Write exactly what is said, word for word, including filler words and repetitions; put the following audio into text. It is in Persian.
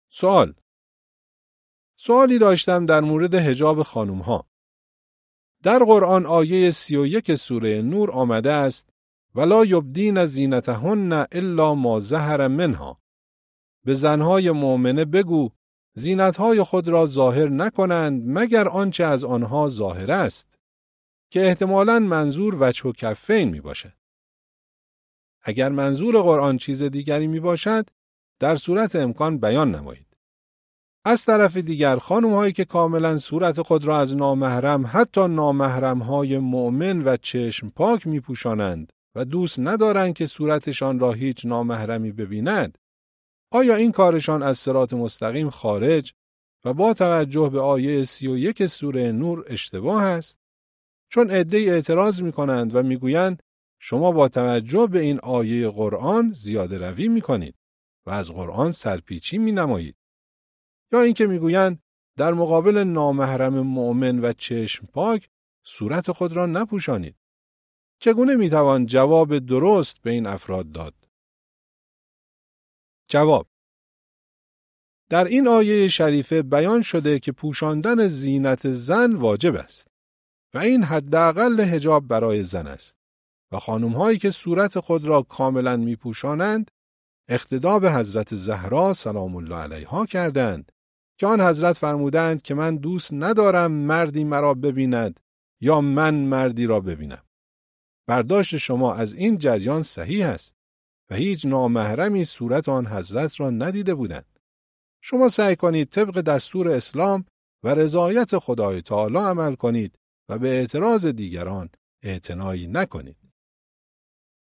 سوال سوالی داشتم در مورد حجاب خانم‌ها. در قرآن آیه سی و یک سوره نور آمده است ولا یبدین زینتهن الا ما ظهر منها. به زنهای مؤمنه بگو زینتهای خود را ظاهر نکنند مگر آنچه از آنها ظاهر است، که احتمالاً منظور وجه و کفین می باشد. اگر منظور قرآن چیز دیگری می باشد، در صورت امکان بیان نمایید. از طرف دیگر خانم‌هایی که کاملاً صورت خود را از نامحرم، حتی نامحرم‌های مؤمن و چشم پاک می‌پوشانند و دوست ندارند که صورتشان را هیچ نامحرمی ببیند، آیا این کارشان از صراط مستقیم خارج و با توجه به آیه سی و یک سوره نور اشتباه است؟ چون عده‌ای اعتراض می‌کنند و می‌گویند شما با توجه به این آیه قرآن زیاده روی می‌کنید و از قرآن سرپیچی می‌نمایید. یا اینکه میگویند در مقابل نامحرم مؤمن و چشم پاک صورت خود را نپوشانید. چگونه میتوان جواب درست به این افراد داد؟ جواب: در این آیه شریفه بیان شده که پوشاندن زینت زن واجب است و این حداقل حجاب برای زن است و خانم‌هایی که صورت خود را کاملا میپوشانند اقتدا به حضرت زهرا سلام الله علیها کردند که آن حضرت فرمودند که من دوست ندارم مردی مرا ببیند یا من مردی را ببینم. برداشت شما از این جریان صحیح است و هیچ نامحرمی صورت آن حضرت را ندیده بودند. شما سعی کنید طبق دستور اسلام و رضایت خدای تعالی عمل کنید و به اعتراض دیگران اعتنایی نکنید.